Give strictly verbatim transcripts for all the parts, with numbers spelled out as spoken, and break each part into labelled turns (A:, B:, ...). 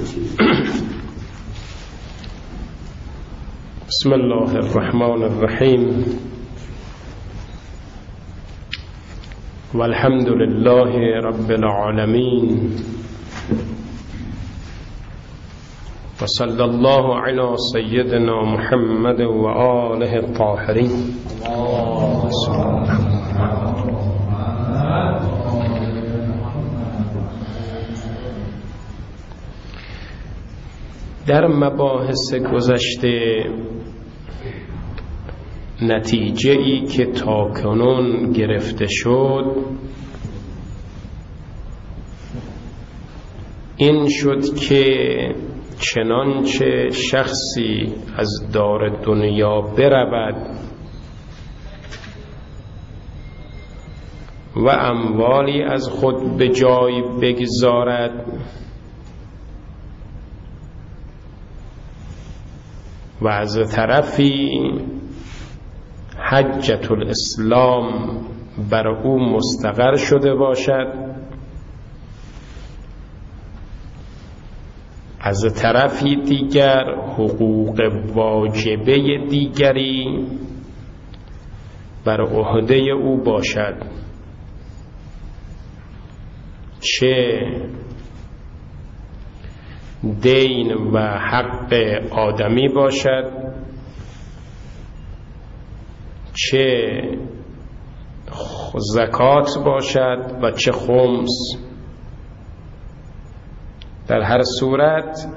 A: بسم الله الرحمن الرحیم والحمد لله رب العالمین و صلی الله علی سیدنا محمد و آله الطاهرین. در مباحث گذشته نتیجه ای که تاکنون گرفته شد این شد که چنانچه شخصی از دار دنیا برود و اموالی از خود به جای بگذارد و از طرفی حجت الاسلام بر او مستقر شده باشد، از طرفی دیگر حقوق واجبه دیگری بر عهده او باشد، چه دین و حق آدمی باشد، چه زکات باشد و چه خمس. در هر صورت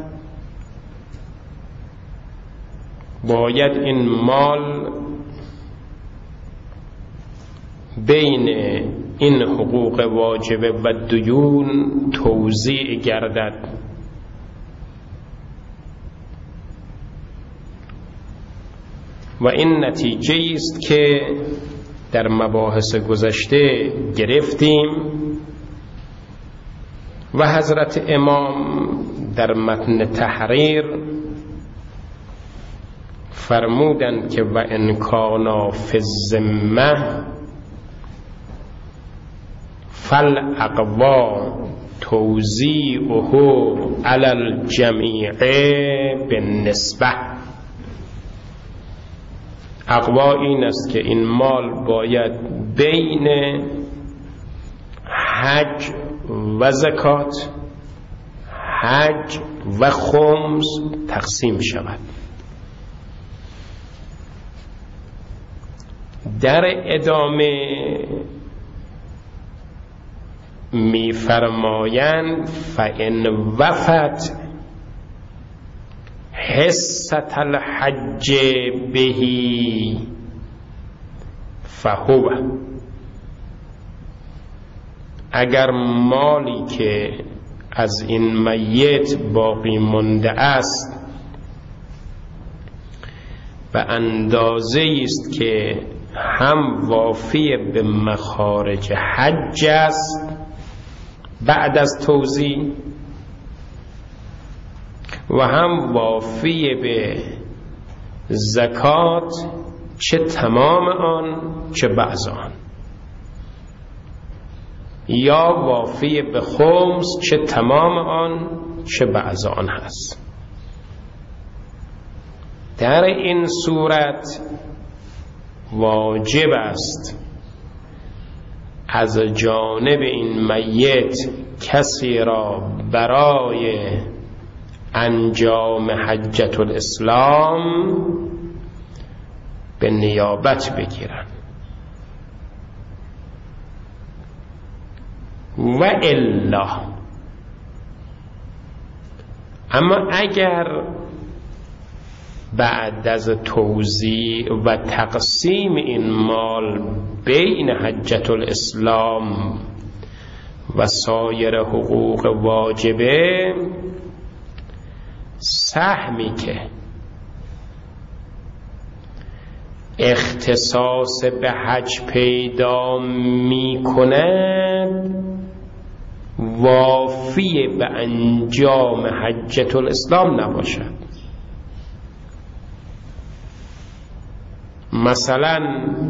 A: باید این مال بین این حقوق واجبه و دیون توزیع گردد. و این نتیجه است که در مباحث گذشته گرفتیم و حضرت امام در متن تحریر فرمودند که و ان کانا فی الذمه فالاقوا توزیعه علی الجمیع بالنسبه. اقوا این است که این مال باید بین حج و زکات، حج و خمس تقسیم شود. در ادامه می فرمایند فإن وفت حصة الحج بهی فهو، اگر مالی که از این میت باقی مانده است به اندازه است که هم وافی به مخارج حج است بعد از توزیع و هم وافی به زکات، چه تمام آن چه بعض آن، یا وافی به خمس چه تمام آن چه بعض آن هست. در این صورت واجب است از جانب این میت کسی را برای انجام حجت الاسلام به نیابت بگیرن و الا. اما اگر بعد از توزیع و تقسیم این مال بین حجت الاسلام و سایر حقوق واجبه سهمی که اختصاص به حج پیدا می کند وافی به انجام حجت الاسلام نباشد. مثلا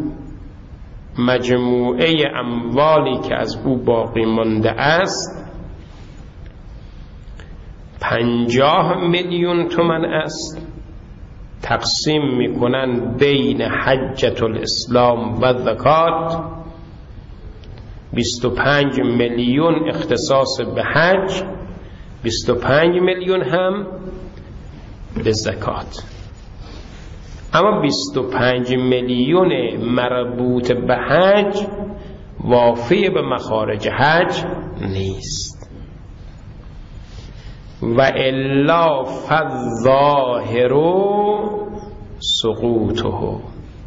A: مجموعه اموالی که از او باقی مانده است پنجاه میلیون تومان است، تقسیم میکنن بین حجة الاسلام و زکات. بیست و پنج میلیون اختصاص به حج، بیست و پنج میلیون هم به زکات. اما بیست و پنج میلیون مربوط به حج وافی به مخارج حج نیست. و الا فالظاهر سقوطه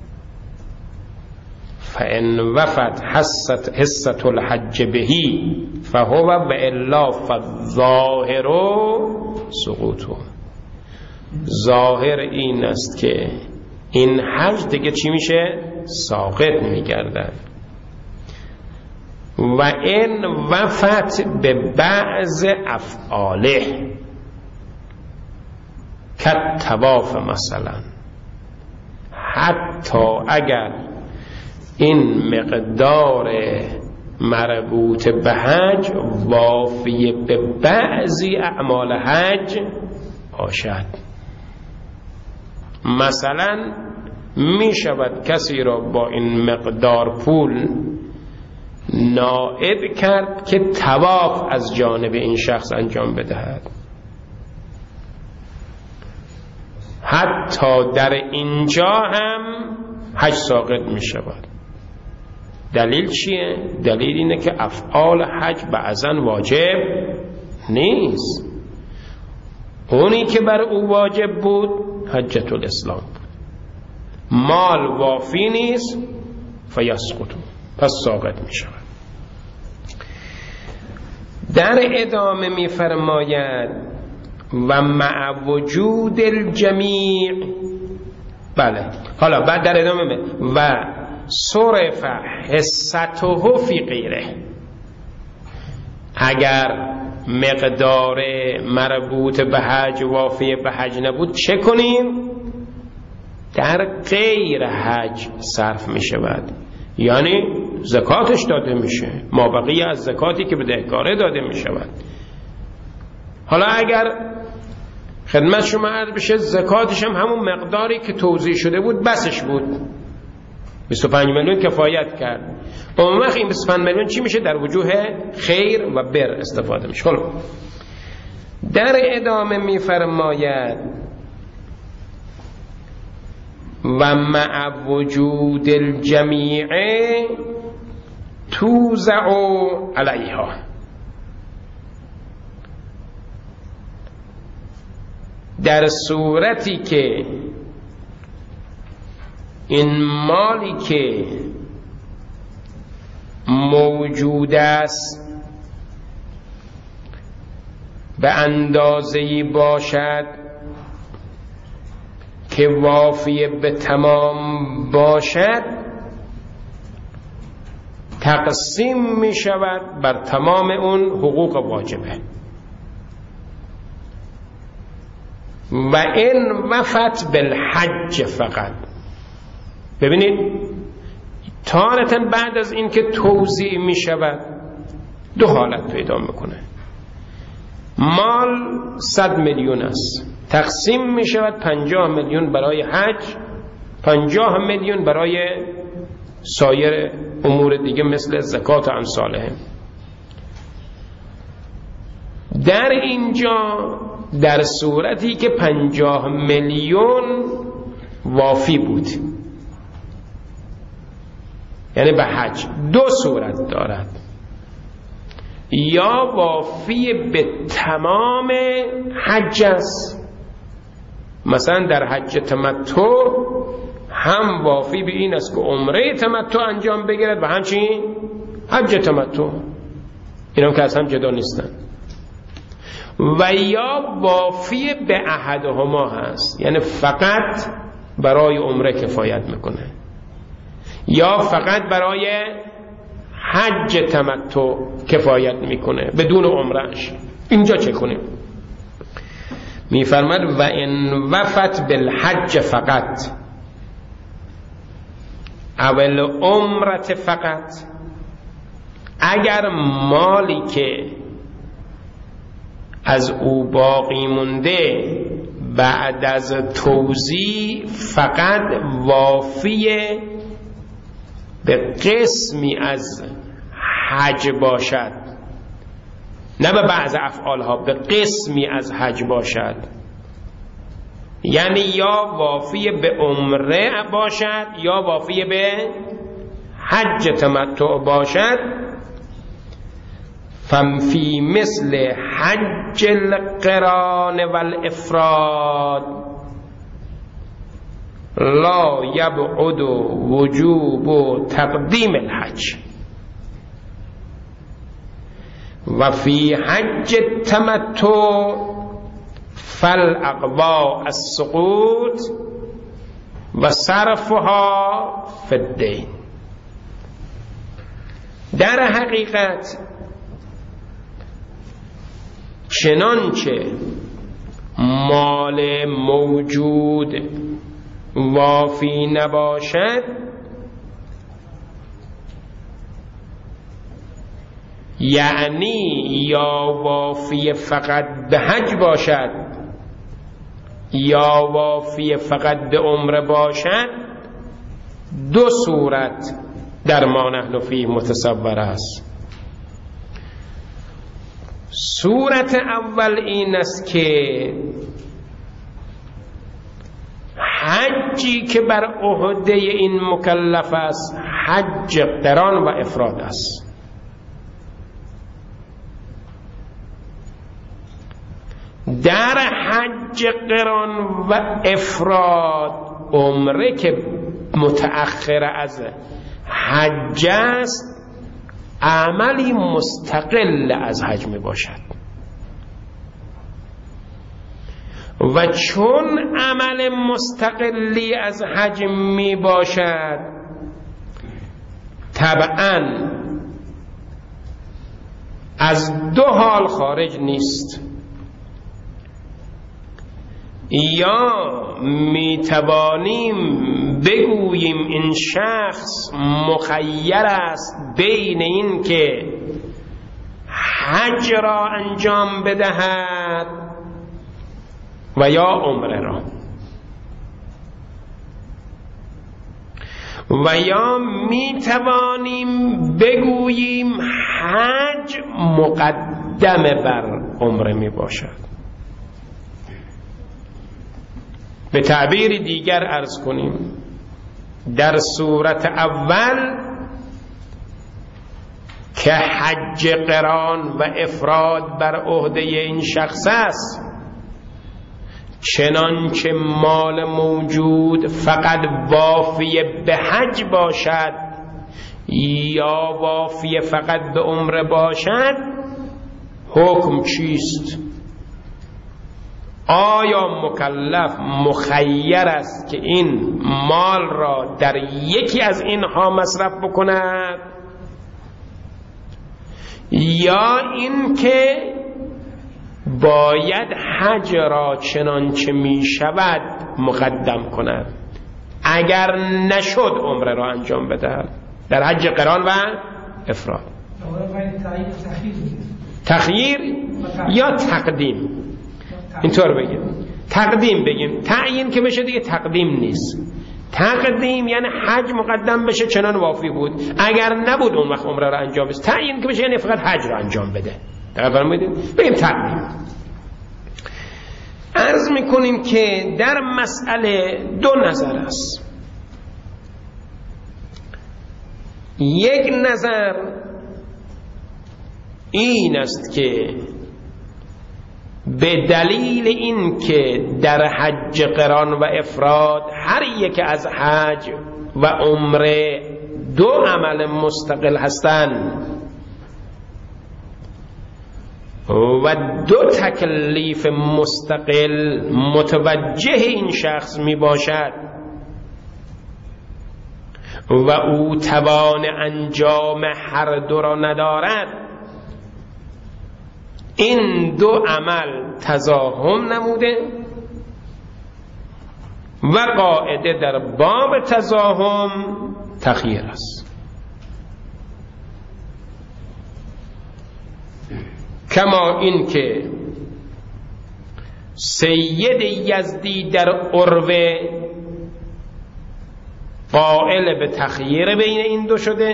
A: فان وفت حصة حصة الحج بهی فهو و الا فالظاهر سقوطه. ظاهر این است که این حج دیگه چی میشه؟ ساقط میگردد. و این وفت به بعض افعاله کالطواف مثلا، حتی اگر این مقدار مربوط به حج وافی به بعضی اعمال حج باشد. مثلا می شود کسی را با این مقدار پول نائب کرد که طواف از جانب این شخص انجام بدهد. حتی در اینجا هم حج ساقط می شود. دلیل چیه؟ دلیل اینه که افعال حج بعضاً واجب نیست. اونی که بر او واجب بود حجة الاسلام بود. مال وافی نیست فیسقط، پس ساقط می شود. در ادامه می فرماید و مع وجود الجمیع. بله، حالا بعد در ادامه می و صرف حصته فی غیره. اگر مقدار مربوط به حج وافی به حج نبود چه کنیم؟ در غیر حج صرف می شود، یعنی زکاتش داده میشه، مابقی از زکاتی که به دهکاره داده می شود. حالا اگر خدمت شما عرض بشه زکاتش هم همون مقداری که توضیح شده بود بسش بود، بیست و پنج میلیون کفایت کرد. اون وقت این بیست و پنج میلیون چی میشه؟ در وجوه خیر و بر استفاده میشه. خب در ادامه میفرماید و مع وجود الجمیع توزع علیها. در صورتی که این مالی که موجود است به اندازه‌ای باشد که وافی به تمام باشد، تقسیم می شود بر تمام اون حقوق واجبه. و این وفت بالحج فقط. ببینید تارة بعد از این که توزیع می شود دو حالت پیدا میکنه. مال صد میلیون است، تقسیم می شود پنجاه میلیون برای حج، پنجاه میلیون برای سایر امور دیگه مثل زکات و امثاله. در اینجا در صورتی که پنجاه میلیون وافی بود، یعنی به حج، دو صورت دارد: یا وافی به تمام حج است، مثلا در حج تمتع هم وافی به این است که عمره تمتع انجام بگیرد و همچنین حج تمتع، این هم که از هم جدا نیستن. و یا وافی به احدهما هست، یعنی فقط برای عمره کفایت میکنه یا فقط برای حج تمتع کفایت میکنه بدون عمرهش. اینجا چه کنیم؟ میفرماد و ان وفت بالحج فقط اول عمرت فقط. اگر مالی که از او باقی مونده بعد از توزیع فقط وافی به قسمی از حج باشد، نه به بعض افعالها، به قسمی از حج باشد. یعنی یا وافی به عمره باشد یا وافی به حج تمتع باشد. ففی مثل حج القران والافراد لا یبعد وجوب تقدیم الحج و فی حج التمتع فالاقوا السقوط و صرفها فی الدین. در حقیقت چنانچه مال موجود وافی نباشد، یعنی یا وافی فقط به حج باشد یا وافی فقط به عمره باشد، دو صورت در ما نحن فیه متصور است. صورت اول این است که حجی که بر عهده این مکلف است حج قران و افراد است. در حج قران و افراد عمره که متأخر از حج است عملی مستقل از حج می باشد و چون عمل مستقلی از حج می باشد طبعا از دو حال خارج نیست. یا می توانیم بگوییم این شخص مخیر است بین این که حج را انجام بدهد و یا عمره را، و یا می توانیم بگوییم حج مقدم بر عمره می باشد. به تعبیر دیگر عرض کنیم در صورت اول که حج قران و افراد بر عهده این شخص است، چنانچه مال موجود فقط وافی به حج باشد یا وافی فقط به عمره باشد، حکم چیست؟ آیا مکلف مخیر است که این مال را در یکی از اینها مصرف بکند یا این که باید حج را چنانچه می شود مقدم کند، اگر نشد عمره را انجام بدهد در حج قران و افراد؟ تخییر یا تقدیم، اینطور بگیم تقدیم بگیم. تعیین که بشه دیگه تقدیم نیست. تقدیم یعنی حج مقدم بشه چنان وافی بود، اگر نبود اون وقت عمره را انجام بده. تعیین که بشه یعنی فقط حج را انجام بده. دقیق فرمودید؟ بگیم تقدیم. عرض میکنیم که در مسئله دو نظر است. یک نظر این است که به دلیل این که در حج قران و افراد هر یک از حج و عمره دو عمل مستقل هستند و دو تکلیف مستقل متوجه این شخص می باشد و او توان انجام هر دو را ندارد، این دو عمل تزاحم نموده و قاعده در باب تزاحم تخییر است. کما این که سید یزدی در عروه قائل به تخییر بین این دو شده،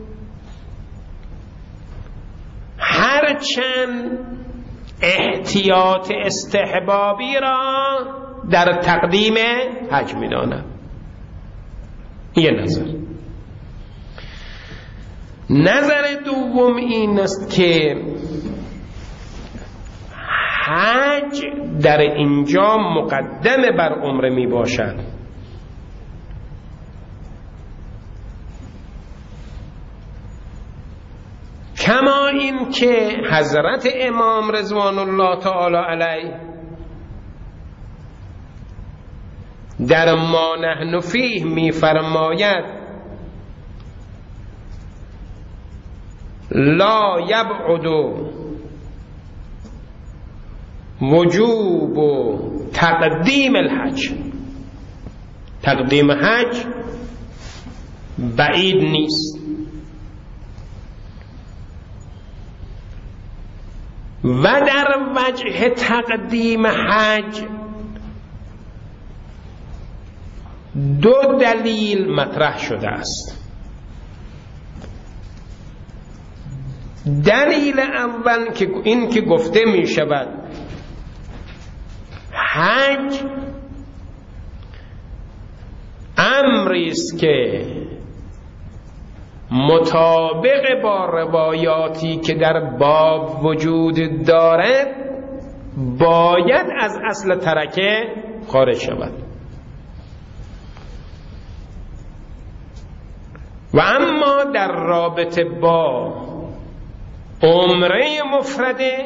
A: هرچند احتیاط استحبابی را در تقدیم حج می‌داند. یه نظر. نظر دوم این است که حج در اینجا مقدم بر عمره می باشد، کما این که حضرت امام رضوان الله تعالی علیه در ما نحن فیه می فرماید لا یبعد وجوب تقدیم الحج، تقدیم حج بعید نیست و در وجه تقدیم حج دو دلیل مطرح شده است. دلیل اول که این که گفته می شود حج امری است که مطابق با روایاتی که در باب وجود دارد باید از اصل ترکه خارج شود، و اما در رابطه با عمره مفرده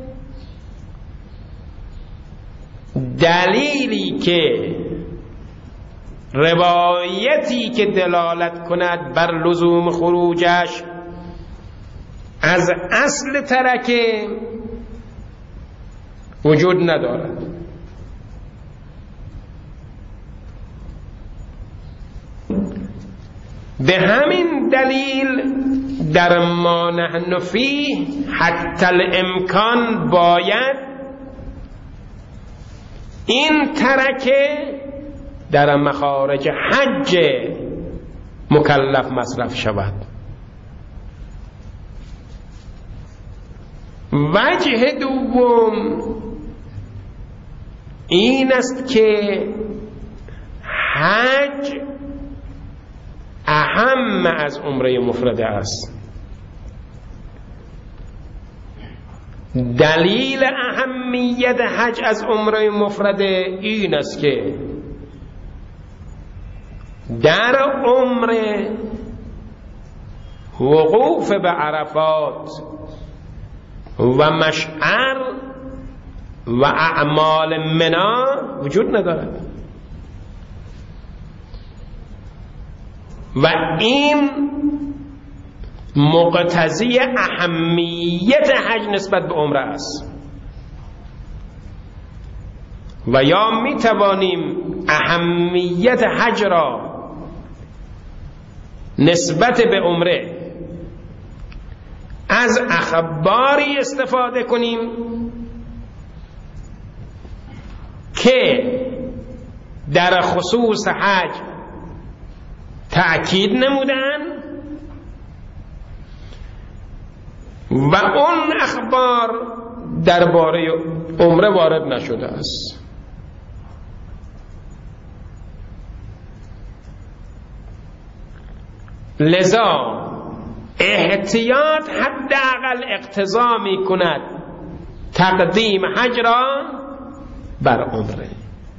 A: دلیلی که روایتی که دلالت کند بر لزوم خروجش از اصل ترکه وجود ندارد. به همین دلیل در ما نحن فیه حتی الامکان باید این ترکه در مخارج حج مکلف مصرف شود. وجه دوم این است که حج اهم از عمره مفرده است. دلیل اهمیت حج از عمره مفرده این است که در عمره وقوف به عرفات و مشعر و اعمال منا وجود ندارد و این مقتضی اهمیت حج نسبت به عمره است. و یا می توانیم اهمیت حج را نسبت به عمره از اخباری استفاده کنیم که در خصوص حج تأکید نمودن و اون اخبار درباره عمره وارد نشده است. لذا احتیاط حداقل اقتضا می کند تقدیم حج را بر عمره.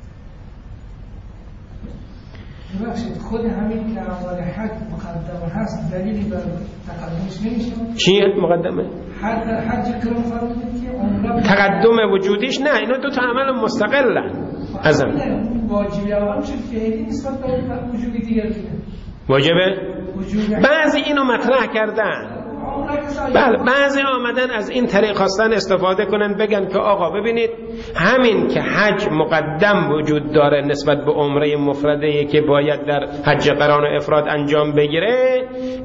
B: خود همین که اول حج مقدمه هست دلیلی بر تقدمش نمیشه؟
A: چی مقدمه؟
B: حج حج کرام فرمودید که عمره
A: تقدم وجودیش نه، اینا دو تا عمل مستقلن. ازم
B: واجبی اول چه فعلی نسبت به وجودی دیگر دیگه
A: واجبه؟ بعضی اینو مطرح کردن، بله بعضی آمدن از این طریق خواستن استفاده کنن بگن که آقا ببینید همین که حج مقدم وجود داره نسبت به عمره مفرده که باید در حج قران و افراد انجام بگیره،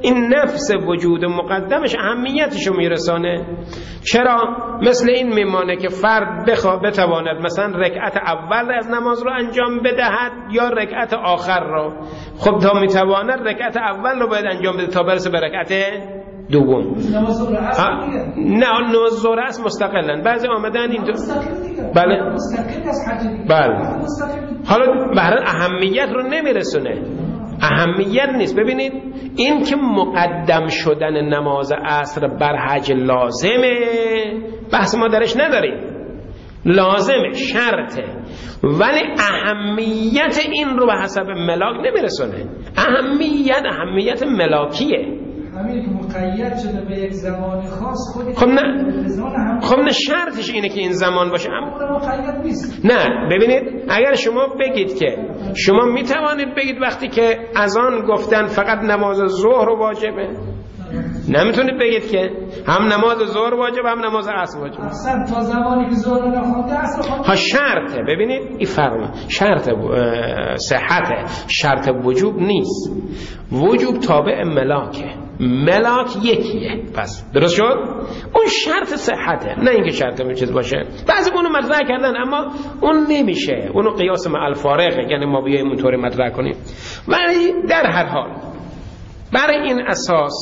A: این نفس وجود مقدمش اهمیتشو میرسانه. چرا؟ مثل این میمانه که فرد بخواه بتواند مثلا رکعت اول از نماز رو انجام بدهد یا رکعت آخر رو. خب تا میتواند رکعت اول رو باید انجام بده تا برسه به رکعت دوم.
B: نماز ظهر اصل دیگه
A: نه نماز ظهر اصل مستقلن. بعضی آمدن این دو
B: بله مستقل از حج دیگه.
A: بله حالا بهره اهمیت رو نمیرسونه، اهمیت نیست. ببینید این که مقدم شدن نماز عصر بر حج لازمه، بحث ما درش نداریم، لازمه، شرطه، ولی اهمیت این رو به حسب ملاک نمیرسونه. اهمیت اهمیت ملاکیه.
B: همین که مقید شده به یک زمان خاص خودی.
A: خب نه خب نه شرطش اینه که این زمان باشه.
B: اما مقید نیست.
A: نه ببینید اگر شما بگید که شما میتوانید بگید وقتی که اذان گفتن فقط نماز ظهر واجبه، نمیتونید بگید که هم نماز ظهر واجب هم نماز عصر واجب.
B: اصلا تا زمانی که ظهر نخونده عصر خونده.
A: ها شرطه. ببینید این فرق شرط صحته، شرط وجوب نیست. وجوب تابع ملاکه، ملاک یکیه. پس درست شد؟ اون شرط صحته، نه اینکه شرط چیز باشه. بعضی اونو مطرح کردن اما اون نمیشه، اونو قیاس مع الفارق، یعنی ما بیایم اونطوری مطرح کنیم. ولی در هر حال برای این اساس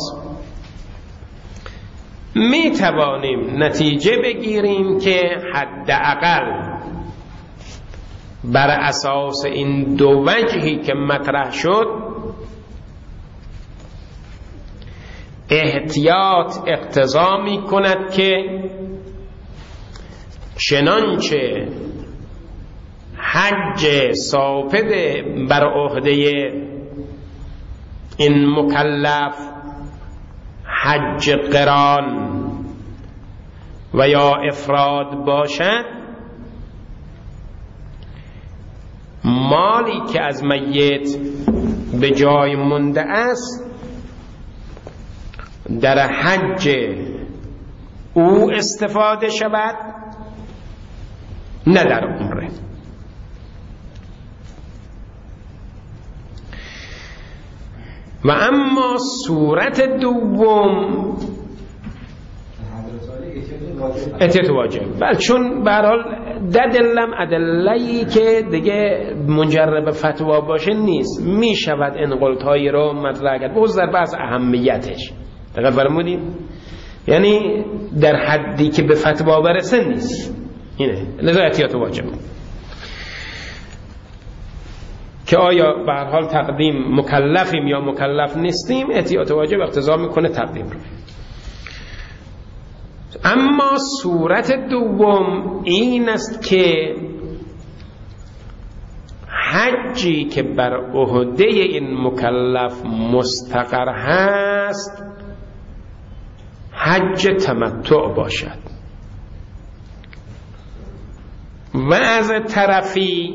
A: می توانیم نتیجه بگیریم که حداقل بر اساس این دو وجهی که مطرح شد احتیاط اقتضا می کند که چنانچه حج ثابت بر عهده این مکلف حج قران و یا افراد باشد، مالی که از میت به جای مونده است در حج او استفاده شود، نه در عمره. و اما صورت دوم احتیاط واجب، بله، چون به هر حال دلم ادله‌ای که دیگه منجر فتوا باشه نیست، می شود انقلت‌هایی رو مطرح کرد باز در بحث اهمیتش. دقیق فرمودید؟ یعنی در حدی که به فتوا برسه نیست، اینه لذا احتیاط واجب. که آیا به هر حال تقدیم مکلفیم یا مکلف نیستیم، احتیاط واجب اقتضا میکنه تقدیم رو. اما صورت دوم این است که حجی که بر عهده این مکلف مستقر هست حج تمتع باشد و از طرفی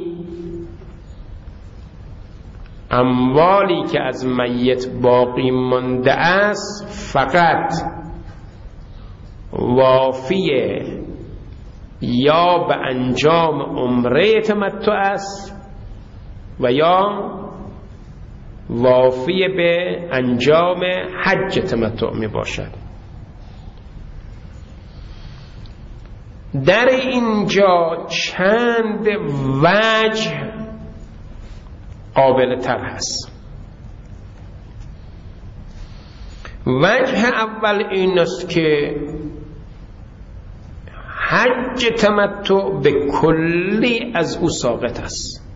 A: اموالی که از میت باقی مانده است فقط وافیه یا به انجام عمره تمتع است و یا وافیه به انجام حج تمتع می باشد. در اینجا چند وجه قابل تر هست. وجه اول این است که حج تمتع به کلی از او ساقط است.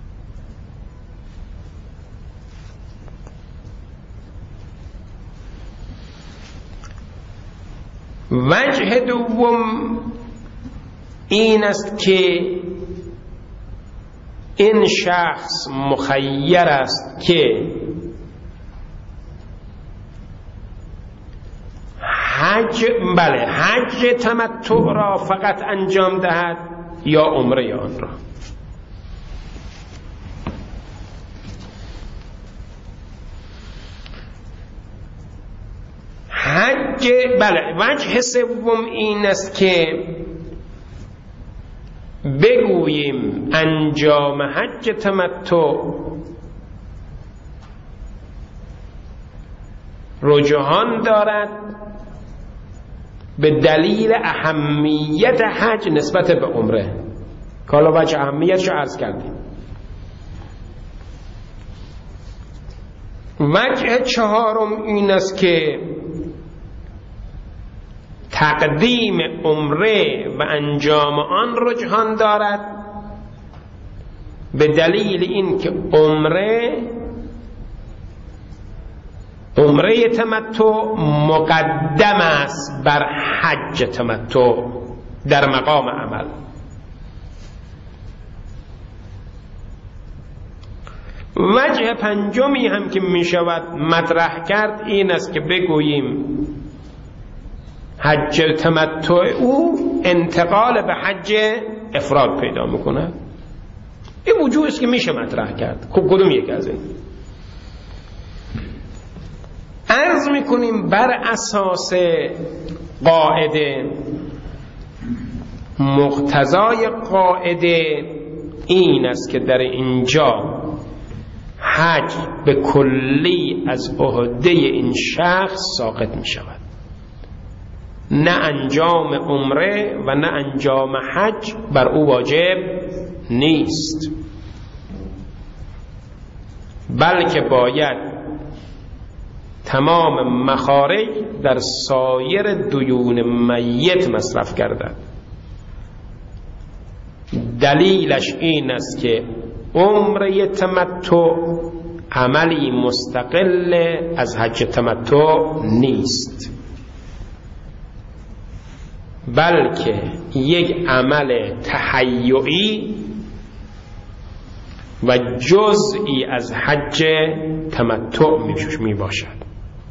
A: وجه دوم این است که این شخص مخیر است که حج بله حج تمتع را فقط انجام دهد یا عمره آن را. حج بله وجه سوم این است که بگوییم انجام حج تمتع رجحان دارد به دلیل اهمیت حج نسبت به عمره، که حالا وجه اهمیتش رو عرض کردیم. وجه چهارم این است که تقدیم عمره و انجام آن رجحان دارد به دلیل این که عمره عمره تمتع مقدم است بر حج تمتع در مقام عمل. وجه پنجمی هم که می شود مطرح کرد این است که بگوییم حج تمتع او انتقال به حج افراد پیدا میکنه. این وجوه است که میشه مطرح کرد. خب کدوم یک از این؟ عرض میکنیم بر اساس قاعده، مقتضای قاعده این است که در اینجا حج به کلی از عهده این شخص ساقط می شود، نه انجام عمره و نه انجام حج بر او واجب نیست، بلکه باید تمام مخارج در سایر دیون میت مصرف گردد. دلیلش این است که عمره تمتع عملی مستقل از حج تمتع نیست، بلکه یک عمل تحیعی و جزئی از حج تمتع می باشد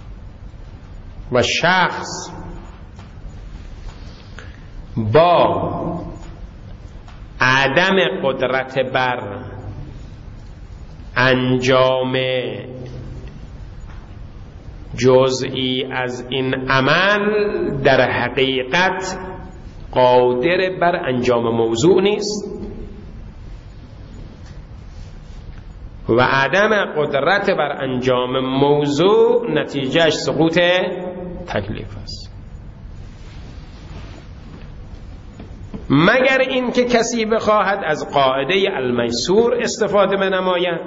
A: و شخص با عدم قدرت بر انجام جزئی از این عمل در حقیقت قادر بر انجام موضوع نیست و عدم قدرت بر انجام موضوع نتیجهش سقوط تکلیف است، مگر اینکه کسی بخواهد از قاعده المیسور استفاده بنماید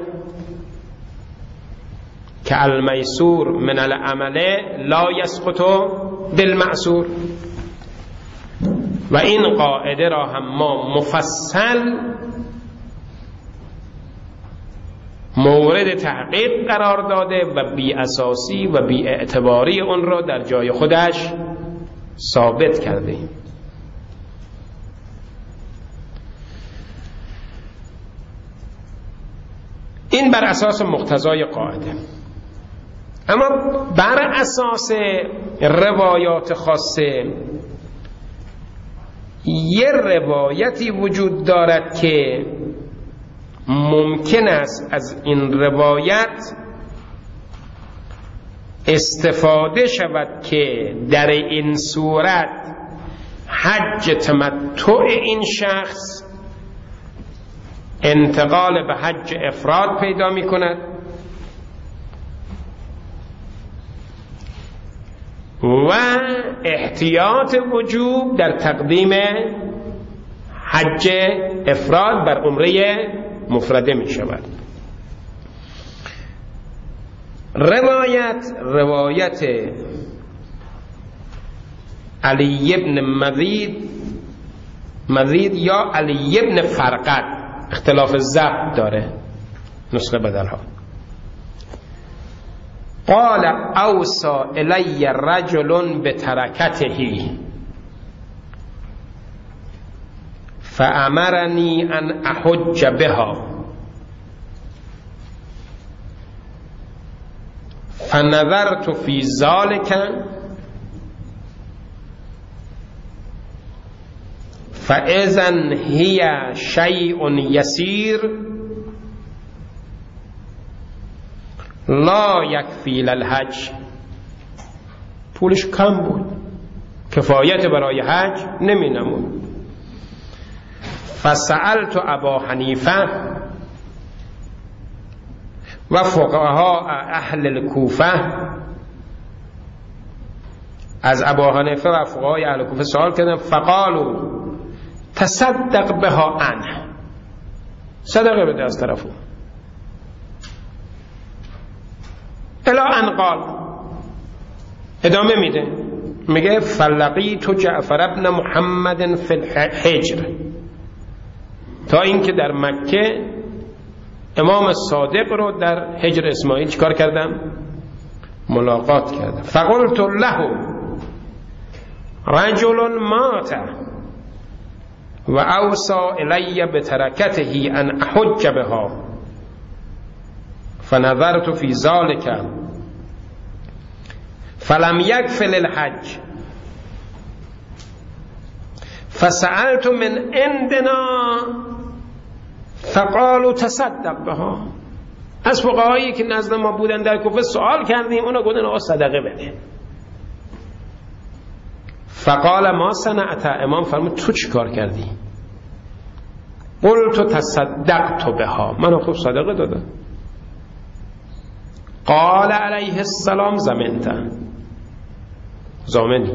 A: که المیسور من العمل لا یسقط بالمعسور، و این قاعده را هم ما مفصل مورد تحقیق قرار داده و بی اساسی و بی اعتباری اون را در جای خودش ثابت کرده ایم. این بر اساس مقتضای قاعده. اما بر اساس روایات خاصه یه روایتی وجود دارد که ممکن است از این روایت استفاده شود که در این صورت حج تمتع این شخص انتقال به حج افراد پیدا می کند و احتیاط وجوب در تقدیم حج افراد بر عمره مفرده می شود. روایت روایت علی ابن مزید مزید یا علی ابن فرقد، اختلاف ضبط داره نسخه بدلها. قال اوصى الی رجل بترکته فامرنی ان احج بها فنظرت فی ذلك فاذا هی شیء یسیر لا یکفی للحج، پولش کم بود، کفایت برای حج نمی نمود. فسألت ابا حنیفه و فقهاء اهل الکوفه از ابو حنیفه و فقهای اهل کوفه سوال کردن، فقالوا تصدق بها عنه، صدقه بده از طرفو. الا ان قال، ادامه میده میگه فلقیت جعفر ابن محمد فی الحجر، تا اینکه در مکه امام صادق رو در حجر اسماعیل چیکار کردم؟ ملاقات کردم. فقلت له رجل مات و اوصى الی بترکته ان احج بها فنظرت فی ذلك فلم یکفل الحج فسألت من عندنا فقالوا تصدق بها. از فقهایی که نزد ما بودن در کوفه سوال کردیم، اونا گفتن آقا صدقه بده. فقال ما صنعت، امام فرمود تو چی کار کردی؟ قلت تصدقت بها، من خوب صدقه دادم. قال علیه السلام زمنت، زامنی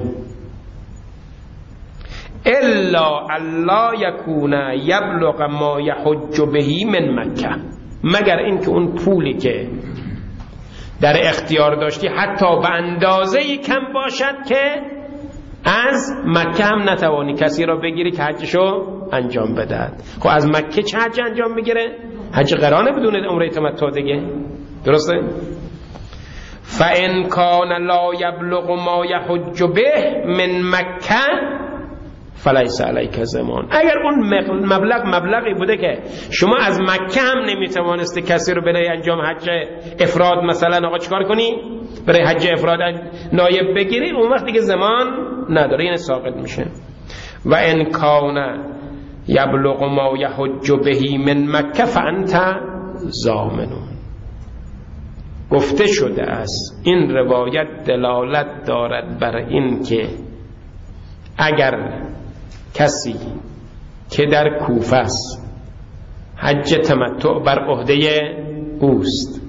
A: الا الا یکون یبلغ ما یحج بهی من مکه، مگر اینکه اون پولی که در اختیار داشتی حتی به اندازه‌ای کم باشد که از مکه هم نتوانی کسی را بگیری که حجشو انجام بدهد. خب از مکه چه حج انجام بگیره؟ حج قرانه بدون عمره تمتع دیگه، درسته؟ فَإِنْ كَانَ لَا يَبْلُغُ مَا يَحُجُّ بِهِ مِنْ مَكَّةَ فَلَيْسَ عَلَيْكَ زَمَانٌ. اگر اون مبلغ مبلغی بوده که شما از مکه هم نمیتوانستی کسی رو برای انجام حج افراد مثلا آقا چیکار کنی؟ برای حج افراد نایب بگیری، اون وقت دیگه زمان نداره، این ساقط میشه. و ان کان یبلغ ما یحج به من مکه فانت ضامن. گفته شده است این روایت دلالت دارد بر این که اگر کسی که در کوفه است حج تمتع بر عهده اوست،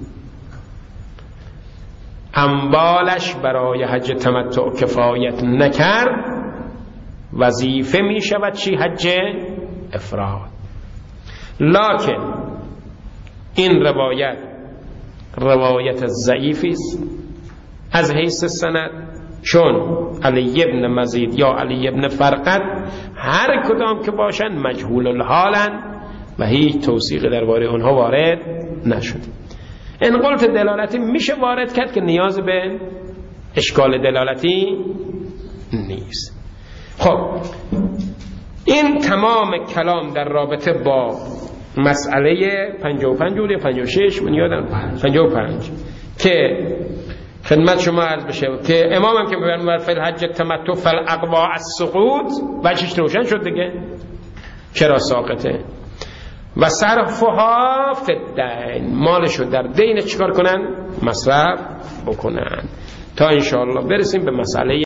A: اموالش برای حج تمتع کفایت نکرد، وظیفه می شود چی؟ حج افراد. لکن این روایت روایت ضعیفی است از حیث سند، چون علی ابن مزید یا علی ابن فرقد هر کدام که باشند مجهول الحالند و هیچ توثیق درباره اونها وارد نشده. این قلت دلالتی میشه وارد کرد که نیاز به اشکال دلالتی نیست. خب این تمام کلام در رابطه با مسئله پنجاه و پنج بود یا پنجاه و شش من یادم پنجاه و پنج که خدمت شما عرض بشه که امام هم که بفرمود فی الحج تمتع فالاقوا السقوط وجهش روشن شد دیگه چرا ساقطه. و صرفها فی الدین، مالشو در دین چیکار کنن؟ مصرف بکنن. تا انشاءالله برسیم به مسئله